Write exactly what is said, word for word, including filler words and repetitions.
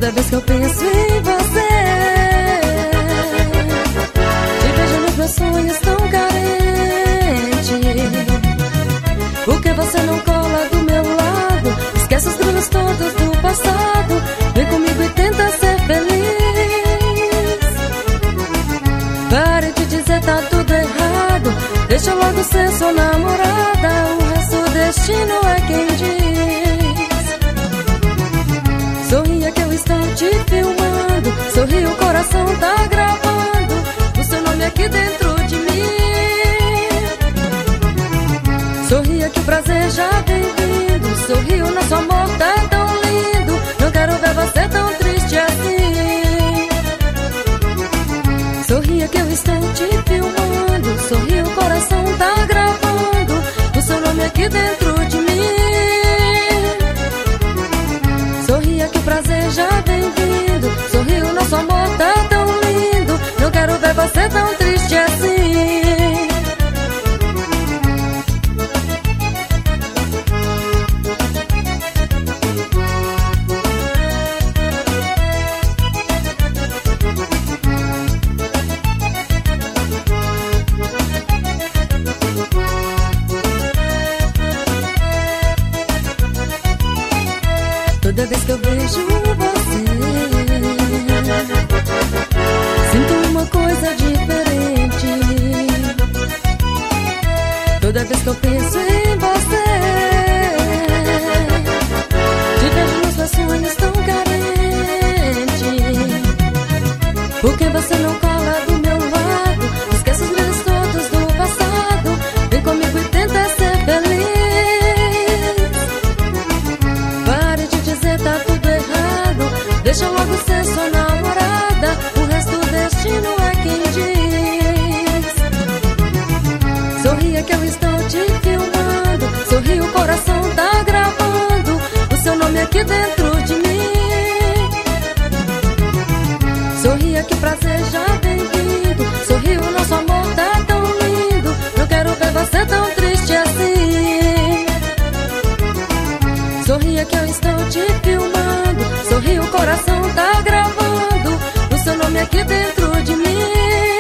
Toda vez que eu penso em você, te vejo nos meus sonhos tão carente. Por que você não cola do meu lado? Esquece os dramas todos do passado. Vem comigo e tenta ser feliz. Pare de dizer tá tudo errado. Deixa logo ser sua namorada. O resto do destino é quem diz. Sorria que eu estou te filmando. Sorri, o coração tá gravando o seu nome aqui dentro de mim. Sorria que o prazer já vem vindo. Sorri, o nosso amor tá tão lindo. Não quero ver você tão triste assim. Sorria que eu estou te filmando. Sorri, o coração tá gravando o seu nome aqui dentro de mim. Sorria que o prazer já vem vindo. Sorri, o nosso amor tá tão lindo. Não quero ver você tão triste assim. Toda vez que eu vejo você, sinto uma coisa diferente. Toda vez que eu penso em você, te vejo nos meus sonhos tão carente. Por que você não cola do meu lado? Esquece os medos todos do passado. Vem comigo e tenta ser feliz. Tá tudo errado. Deixa logo ser sua namorada. O resto do destino é quem diz. Sorria que eu estou te filmando. Sorri, o coração tá gravando o seu nome aqui dentro de mim. Sorria que o prazer já vem vindo. Sorri, o nosso amor tá tão lindo. Não quero ver você tão triste assim. Sorria que eu estou te filmando. Sorri, o coração tá gravando o seu nome aqui dentro de mim.